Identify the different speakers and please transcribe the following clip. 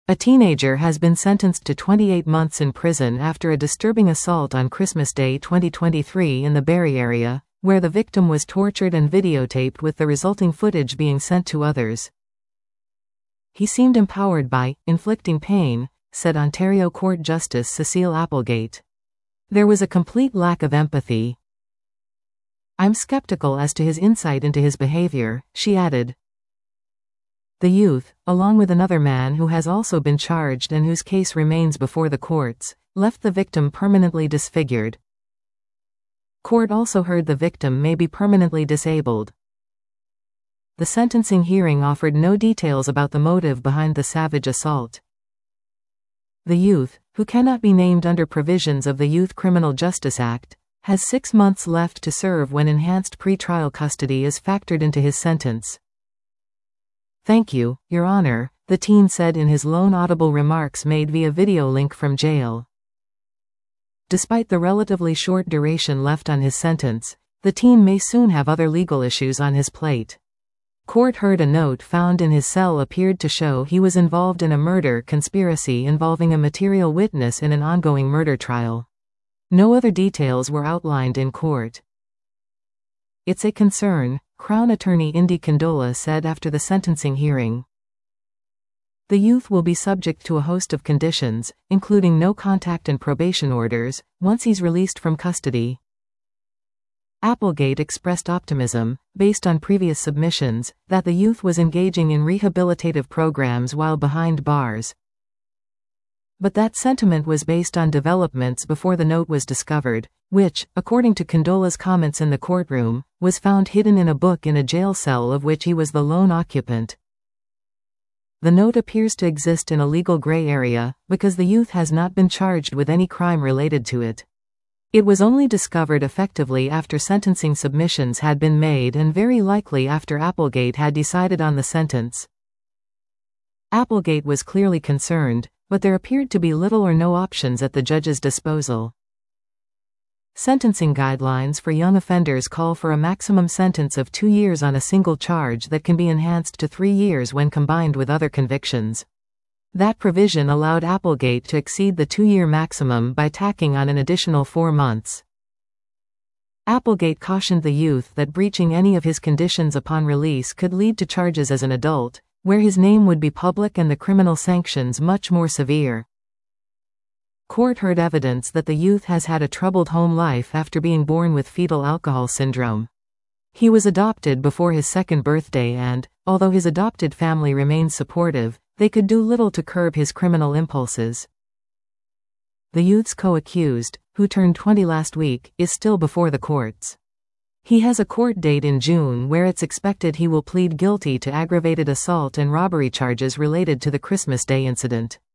Speaker 1: A teenager has been sentenced to 28 months in prison after a disturbing assault on Christmas Day 2023 in the Barrie area, where the victim was tortured and videotaped with the resulting footage being sent to others. He seemed empowered by inflicting pain, said Ontario Court Justice Cecile Applegate. There was a complete lack of empathy. I'm skeptical as to his insight into his behavior, she added. The youth, along with another man who has also been charged and whose case remains before the courts, left the victim permanently disfigured. Court also heard the victim may be permanently disabled. The sentencing hearing offered no details about the motive behind the savage assault. The youth, who cannot be named under provisions of the Youth Criminal Justice Act, has 6 months left to serve when enhanced pretrial custody is factored into his sentence. Thank you, Your Honor, the teen said in his lone audible remarks made via video link from jail. Despite the relatively short duration left on his sentence, the teen may soon have other legal issues on his plate. Court heard a note found in his cell appeared to show he was involved in a murder conspiracy involving a material witness in an ongoing murder trial. No other details were outlined in court. It's a concern, Crown Attorney Indy Condola said after the sentencing hearing. The youth will be subject to a host of conditions, including no contact and probation orders, once he's released from custody. Applegate expressed optimism, based on previous submissions, that the youth was engaging in rehabilitative programs while behind bars. But that sentiment was based on developments before the note was discovered, which, according to Condola's comments in the courtroom, was found hidden in a book in a jail cell of which he was the lone occupant. The note appears to exist in a legal gray area, because the youth has not been charged with any crime related to it. It was only discovered effectively after sentencing submissions had been made and very likely after Applegate had decided on the sentence. Applegate was clearly concerned, but there appeared to be little or no options at the judge's disposal. Sentencing guidelines for young offenders call for a maximum sentence of 2 years on a single charge that can be enhanced to 3 years when combined with other convictions. That provision allowed Applegate to exceed the 2-year maximum by tacking on an additional 4 months. Applegate cautioned the youth that breaching any of his conditions upon release could lead to charges as an adult, where his name would be public and the criminal sanctions much more severe. Court heard evidence that the youth has had a troubled home life after being born with fetal alcohol syndrome. He was adopted before his 2nd birthday and, although his adopted family remains supportive, they could do little to curb his criminal impulses. The youth's co-accused, who turned 20 last week, is still before the courts. He has a court date in June where it's expected he will plead guilty to aggravated assault and robbery charges related to the Christmas Day incident.